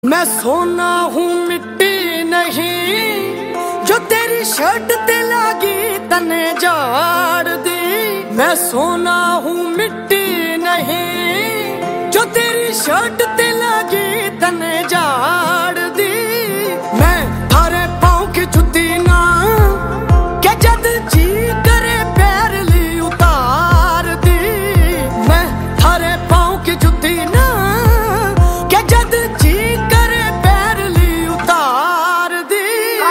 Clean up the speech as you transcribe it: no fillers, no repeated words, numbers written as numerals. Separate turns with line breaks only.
मैं सोना हूँ मिट्टी नहीं जो तेरी शर्ट ते लागी तने जाड़ दी। मैं सोना हूँ मिट्टी नहीं जो तेरी शर्ट ते लागी तने जाड़ दी।